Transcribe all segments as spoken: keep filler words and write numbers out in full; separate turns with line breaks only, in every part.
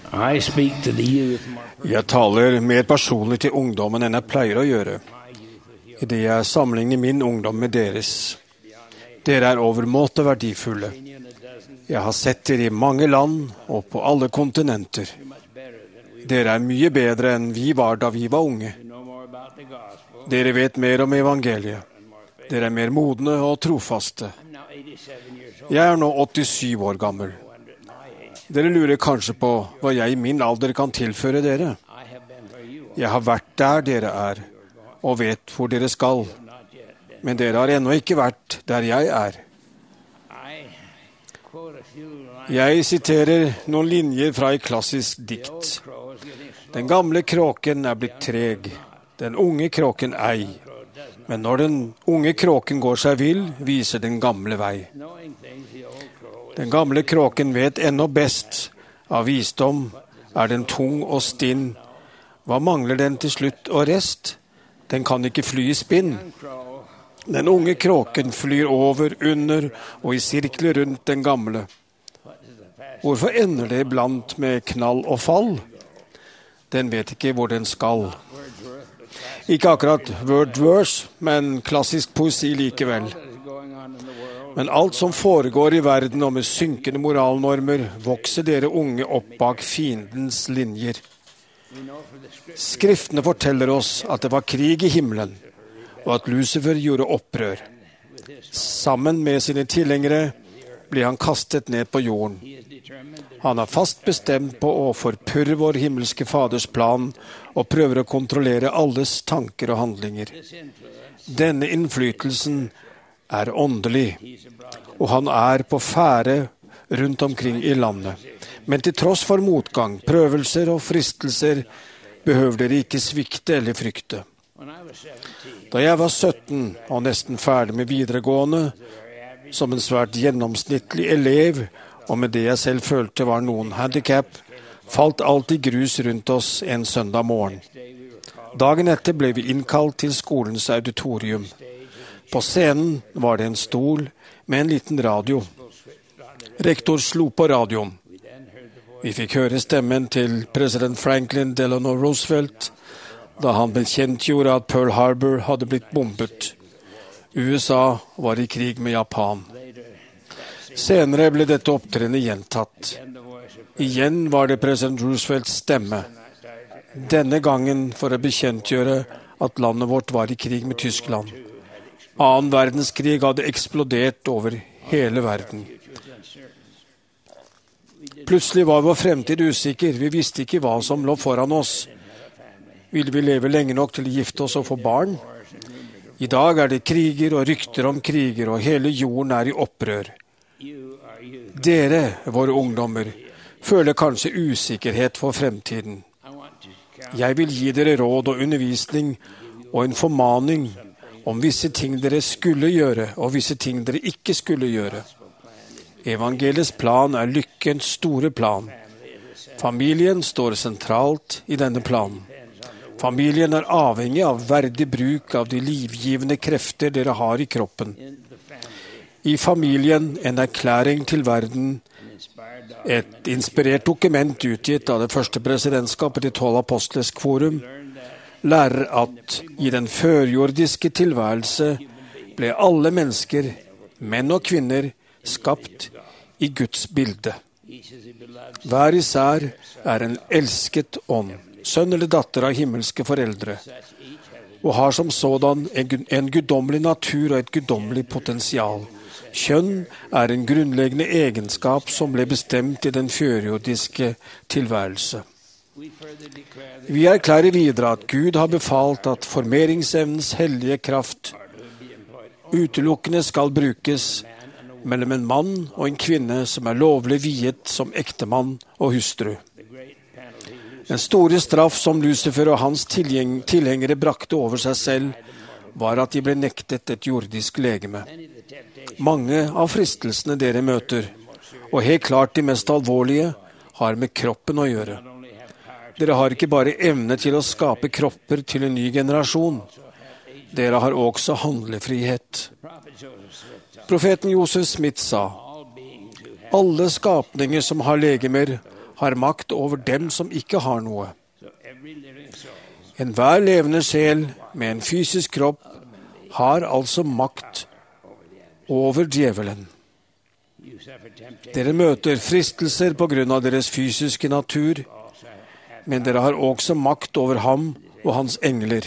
I speak to the youth more
Jeg taler mer personlig til ungdommen enn jeg pleier å gjøre, i det jeg sammenligner min ungdom med deres. Dere er overmåte verdifulle. Jeg har sett dere i mange land og på alle kontinenter. Dere er mye bedre enn vi var da vi var unge. Dere vet mer om evangeliet. Dere er mer modne og trofaste. Jeg er nå åttisyv år gammel. Dere lurer kanskje på hva jeg i min alder kan tilføre dere. Jeg har vært der dere er, og vet hvor dere skal. Men dere har ennå ikke vært der jeg er. Jeg siterer noen linjer fra et klassisk dikt. Den gamle kråken er blitt treg, den unge kråken ei. Men når den unge kråken går seg vill, viser den gamle vei. Den gamle kråken vet ennå best. Av visdom er den tung og stinn. Hva mangler den til slutt og rest? Den kan ikke fly i spinn. Den unge kråken flyr over, under og i sirkler rundt den gamle. Hvorfor ender det iblant med knall og fall? Den vet ikke hvor den skal. Ikke akkurat Wordsworth, men klassisk poesi likevel. Men alt som foregår i verden og med synkende moralnormer, vokser dere unge opp bak fiendens linjer. Skriftene forteller oss at det var krig i himmelen, og at Lucifer gjorde opprør. Sammen med sine tilhengere ble han kastet ned på jorden. Han er fast bestemt på å forpurre vår himmelske faders plan og prøver å kontrollere alles tanker og handlinger. Denne innflytelsen er åndelig, og han er på ferde rundt omkring i landet. Men til tross for motgang, prøvelser og fristelser behøver dere ikke svikte eller frykte. Da jeg var sytten og nesten ferdig med videregående, som en svært gjennomsnittlig elev, og med det jeg selv følte var noen handicap, falt alt i grus rundt oss en søndag morgen. Dagen etter ble vi innkalt til skolens auditorium. På scenen var det en stol med en liten radio. Rektor slo på radioen. Vi fikk høre stemmen til president Franklin Delano Roosevelt, da han bekjentgjorde at Pearl Harbor hadde blitt bombet. U S A var i krig med Japan. Senere ble dette opptrinnet gjentatt. Igjen var det president Roosevelts stemme. Denne gangen for å bekjentgjøre at landet vårt var i krig med Tyskland. Annen verdenskrig hadde eksplodert over hele verden. Plutselig var vår fremtid usikker. Vi visste ikke hva som lå foran oss. Ville vi leve lenge nok til å gifte oss og få barn? I dag er det kriger og rykter om kriger, og hele jorden er i opprør. Dere, våre ungdommer, føler kanskje usikkerhet for fremtiden. Jeg vil gi dere råd og undervisning og en formaning om visse ting dere skulle gjøre, og visse ting dere ikke skulle gjøre. Evangeliets plan er lykkens store plan. Familien står sentralt i denne planen. Familien er avhengig av verdig bruk av de livgivende krefter dere har i kroppen. I familien en erklæring til verden, et inspirert dokument utgitt av det første presidentskapet til tolv apostlesk forum, lærer at i den førjordiske tilværelse ble alle mennesker, menn og kvinner, skapt i Guds bilde. Hver især er en elsket ånd, sønn eller datter av himmelske foreldre, og har som sådan en guddommelig natur og et guddommelig potensial. Kjønn er en grunnleggende egenskap som ble bestemt i den førjordiske tilværelse. Vi erklærer videre at Gud har befalt at formeringsevnens hellige kraft utelukkende skal brukes mellom en mann og en kvinne som er lovlig viet som ektemann og hustru. Den store straff som Lucifer og hans tilhengere brakte over seg selv, var at de ble nektet et jordisk legeme. Mange av fristelsene dere møter, og helt klart de mest alvorlige, har med kroppen å gjøre. Dere har ikke bare evne til å skape kropper til en ny generasjon. Dere har også handlefrihet. Profeten Joseph Smith sa, alle skapninger som har legemer, har makt over dem som ikke har noe. Enhver levende sjel med en fysisk kropp har altså makt over djevelen. Dere møter fristelser på grunn av deres fysiske natur, men dere har også makt over ham og hans engler.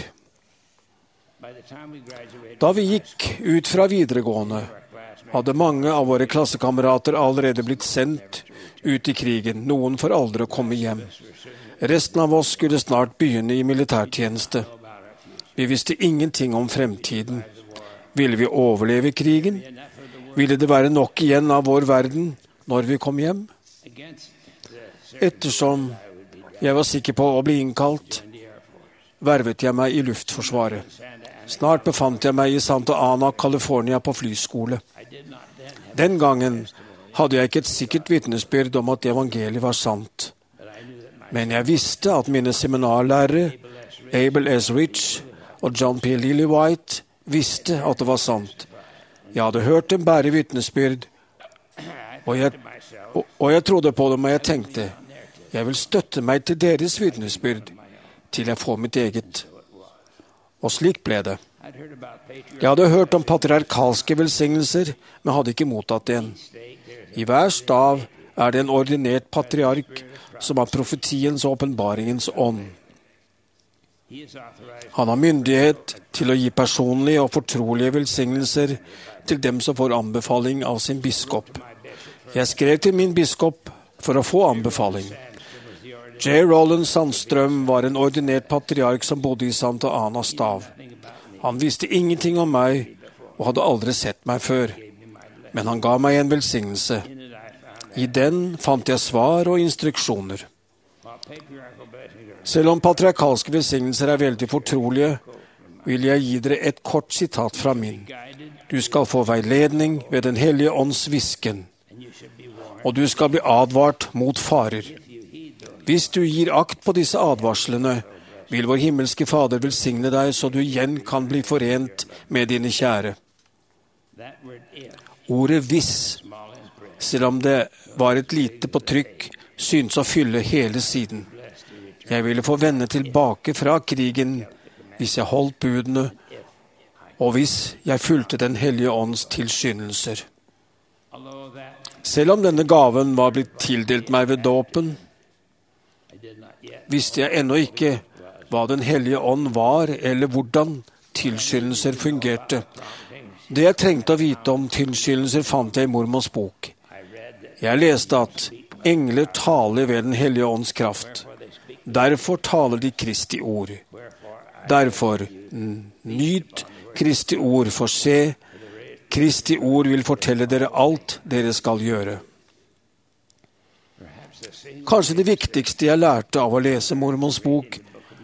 Da vi gikk ut fra videregående, hadde mange av våre klassekamerater allerede blitt sendt ut i krigen, noen for aldri å komme hjem. Resten av oss skulle snart begynne i militærtjeneste. Vi visste ingenting om fremtiden. Ville vi overleve krigen? Ville det være nok igjen av vår verden når vi kom hjem? Ettersom jeg var sikker på å bli innkalt, vervet jeg meg i Luftforsvaret. Snart befant jeg meg i Santa Ana, California på flyskole. Den gangen hadde jeg ikke et sikkert vitnesbyrd om at evangeliet var sant. Men jeg visste at mine seminarlærere, Abel S. Rich og John P. Lillywhite, visste at det var sant. Jeg hadde hørt dem bære vitnesbyrd, og jeg, og, og jeg trodde på dem, og jeg tenkte, jeg vil støtte meg til deres vitnesbyrd til jeg får mitt eget. Og slik ble det. Jeg hadde hørt om patriarkalske velsignelser, men hadde ikke mottatt en. I hver stav er det en ordinert patriark som har profetiens og åpenbaringens ånd. Han har myndighet til å gi personlige og fortrolige velsignelser til dem som får anbefaling av sin biskop. Jeg skrev til min biskop for å få anbefaling. J. Rollins Sandstrøm var en ordinert patriark som bodde i Santa Ana stav. Han visste ingenting om meg og hadde aldri sett meg før. Men han ga meg en velsignelse. I den fant jeg svar og instruksjoner. Selv om patriarkalske velsignelser er veldig fortrolige, vil jeg gi dere et kort sitat fra min. Du skal få veiledning ved den hellige ånds visken, og du skal bli advart mot farer. Hvis du gir akt på disse advarslene, vil vår himmelske Fader velsigne deg, så du igjen kan bli forent med dine kjære. Ordet «hvis», selv om det var et lite på trykk, synes å fylle hele siden. Jeg ville få vende tilbake fra krigen hvis jeg holdt budene, og hvis jeg fulgte den hellige ånds tilskyndelser. Selv om denne gaven var blitt tildelt meg ved dåpen, visste jeg ennå ikke hva den hellige ånd var, eller hvordan tilskyndelser fungerte. Det jeg trengte å vite om tilskyndelser fant jeg i Mormons bok. Jeg leste at engler taler ved den hellige ånds kraft. Derfor taler de Kristi ord. Derfor nyt Kristi ord, for se, Kristi ord vil fortelle dere alt dere skal gjøre. Kanskje det viktigste jeg lærte av å lese Mormons bok,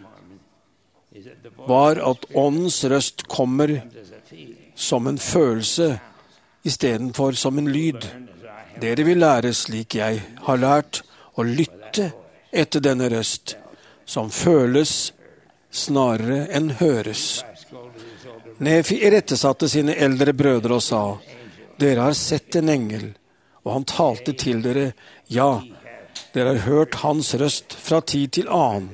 var at åndens røst kommer som en følelse i stedet for som en lyd. Dere vil lære, slik jeg har lært, å lytte etter denne røst, som føles snarere enn høres. Nefi irettesatte sine eldre brødre og sa, dere har sett en engel, og han talte til dere, ja, dere har hørt hans røst fra tid til annen.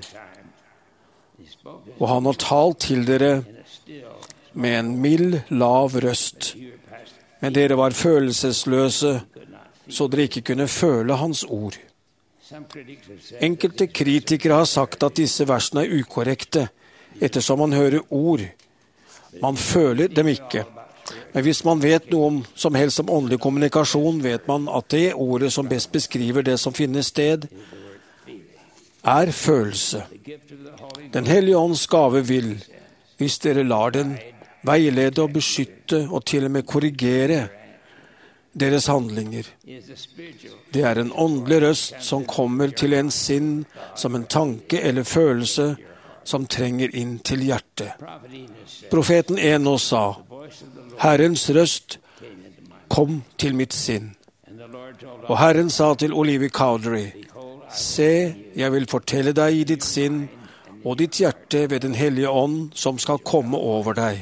Og han har talt til dere med en mild, lav røst. Men dere var følelsesløse, så dere ikke kunne føle hans ord. Enkelte kritikere har sagt at disse versene er ukorrekte, ettersom man hører ord. Man føler dem ikke. Men hvis man vet noe om, som helst om åndelig kommunikasjon, vet man at det ordet som best beskriver det som finner sted, er følelse. Den hellige ånds gave vil, hvis dere lar den, veilede og beskytte og til og med korrigere deres handlinger. Det er en åndelig røst som kommer til en sinn som en tanke eller følelse som trenger inn til hjertet. Profeten Enos sa, Herrens røst kom til mitt sinn. Og Herren sa til Olivi Cowdery, se, jeg vil fortelle deg i ditt sinn og ditt hjerte ved den hellige ånd som skal komme over deg.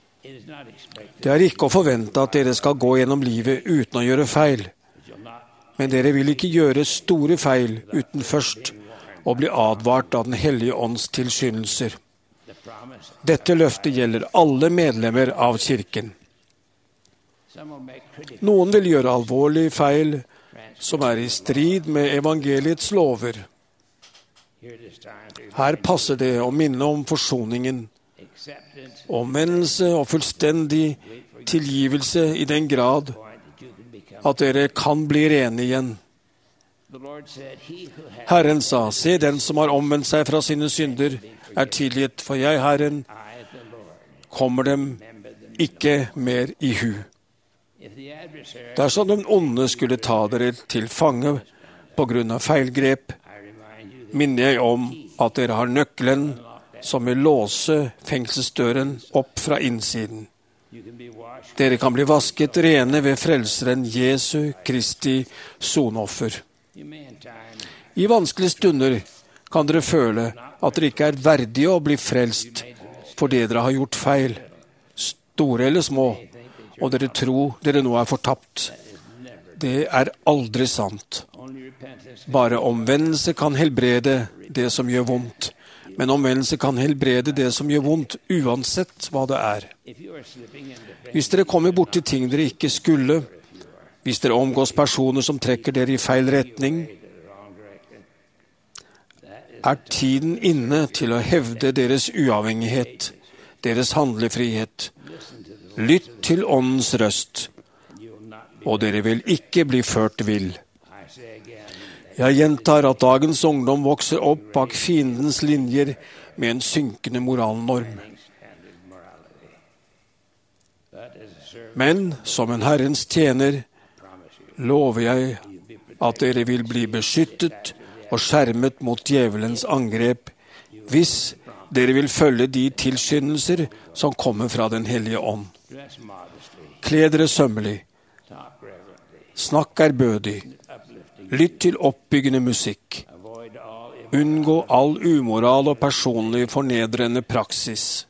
Det er ikke å forvente at dere skal gå gjennom livet uten å gjøre feil. Men dere vil ikke gjøre store feil uten først å bli advart av Den hellige ånds tilskyndelser. Dette løftet gjelder alle medlemmer av kirken. Noen vil gjøre alvorlige feil som er i strid med evangeliets lover. Her passer det å minne om forsoningen, omvendelse og fullstendig tilgivelse i den grad at dere kan bli rene igjen. Herren sa, se, den som har omvendt seg fra sine synder, er tilgitt, for jeg, Herren, kommer dem ikke mer i hu. Dersom den onde skulle ta dere til fange på grunn av feilgrep, minner jeg om at dere har nøkkelen som vil låse fengselsdøren opp fra innsiden. Dere kan bli vasket rene ved Frelseren Jesu Kristi sonoffer. I vanskelige stunder kan dere føle at dere ikke er verdige å bli frelst fordi dere har gjort feil, store eller små, og dere tror dere nå er fortapt. Det er aldri sant. Bare omvendelse kan helbrede det som gjør vondt, men omvendelse kan helbrede det som gjør vondt, uansett hva det er. Hvis dere kommer bort til ting dere ikke skulle, hvis dere omgås personer som trekker dere i feil retning, er tiden inne til å hevde deres uavhengighet, deres handlefrihet. Lytt til åndens røst, og dere vil ikke bli ført vill. Jeg gjentar at dagens ungdom vokser opp bak fiendens linjer med en synkende moralnorm. Men som en Herrens tjener lover jeg at dere vil bli beskyttet og skjermet mot djevelens angrep, hvis dere vil følge de tilskyndelser som kommer fra Den hellige ånd. Kle dere sømmelig. Snakk ærbødig. Lytt til oppbyggende musikk. Unngå all umoral og personlig fornedrende praksis.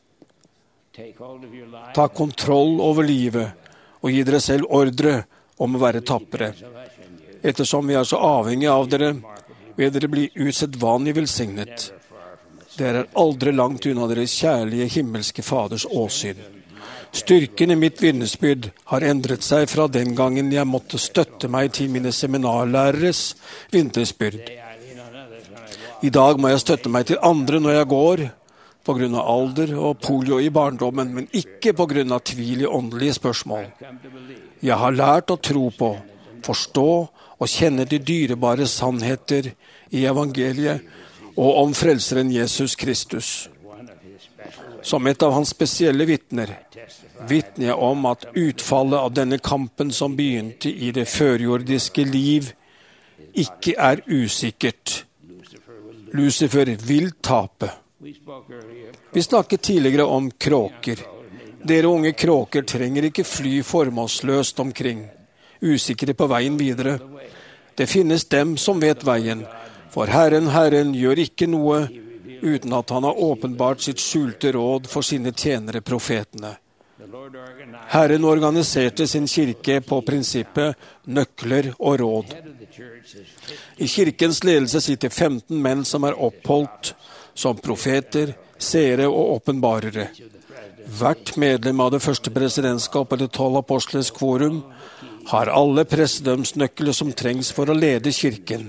Ta kontroll over livet og gi dere selv ordre om å være tappere. Ettersom vi er så avhengige av dere, vil dere bli usedvanlig velsignet. Dere er aldri langt unna deres kjærlige himmelske Faders åsyn. Styrken i mitt vitnesbyrd har endret seg fra den gangen jeg måtte støtte meg til mine seminarlæreres vitnesbyrd. I dag må jeg støtte meg til andre når jeg går, på grunn av alder og polio i barndommen, men ikke på grunn av tvil i åndelige spørsmål. Jeg har lært å tro på, forstå og kjenne de dyrebare sannheter i evangeliet og om Frelseren Jesus Kristus. Som et av hans spesielle vitner, vitner jeg om at utfallet av denne kampen som begynte i det førjordiske liv, ikke er usikkert. Lucifer vil tape. Vi snakket tidligere om kråker. Dere unge kråker trenger ikke fly formålsløst omkring, usikre på veien videre. Det finnes dem som vet veien, for Herren, Herren gjør ikke noe uten at han har åpenbart sitt skjulte råd for sine tjenere profetene. Herren organiserte sin kirke på prinsippet nøkler og råd. I kirkens ledelse sitter femten menn som er oppholdt som profeter, seere og åpenbarere. Hvert medlem av det første presidentskapet og det tolv apostles kvorum har alle prestedømsnøkler som trengs for å lede kirken.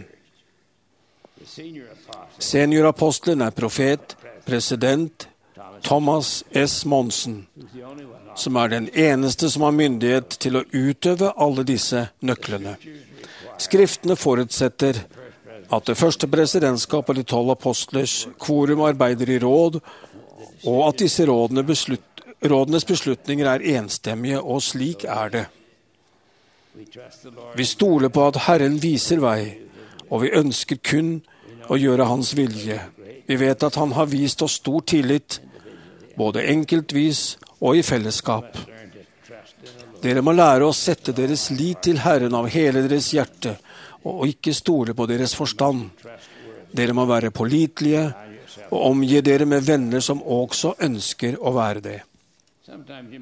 Seniorapostelen er profet, president Thomas S. Monsen, som er den eneste som har myndighet til å utøve alle disse nøklene. Skriftene forutsetter at det første presidentskap og de tolv apostlers kvorum arbeider i råd, og at disse rådene beslut, rådenes beslutninger er enstemmige, og slik er det. Vi stoler på at Herren viser vei, og vi ønsker kun å gjøre hans vilje. Vi vet at han har vist oss stor tillit, både enkeltvis og i fellesskap. Dere må lære å sette deres lit til Herren av hele deres hjerte, og ikke stole på deres forstand. Dere må være pålitelige, og omgi dere med venner som også ønsker å være det.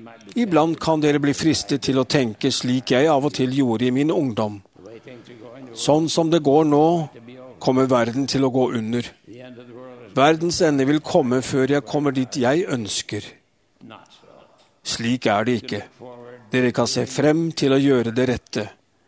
Iblant kan dere bli fristet til å tenke slik jeg av og til gjorde i min ungdom. Sånn som det går nå, kommer verden til å gå under. Verdens ende vil komme før jeg kommer dit jeg ønsker. Slik er det ikke. Dere kan se frem til å gjøre det rette.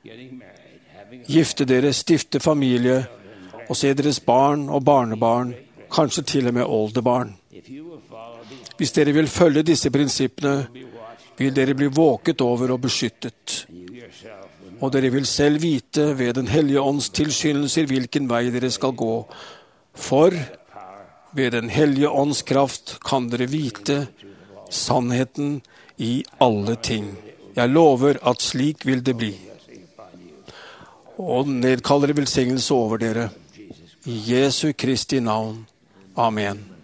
Gifte dere, stifte familie, og se deres barn og barnebarn, kanskje til og med oldebarn. Hvis dere vil følge disse prinsippene, vil dere bli våket over og beskyttet. Og dere vil selv vite ved Den hellige ånds tilskyndelser hvilken vei dere skal gå. For ved Den hellige ånds kraft kan dere vite sannheten i alle ting. Jeg lover at slik vil det bli. Og nedkaller velsignelse over dere. I Jesu Kristi navn. Amen.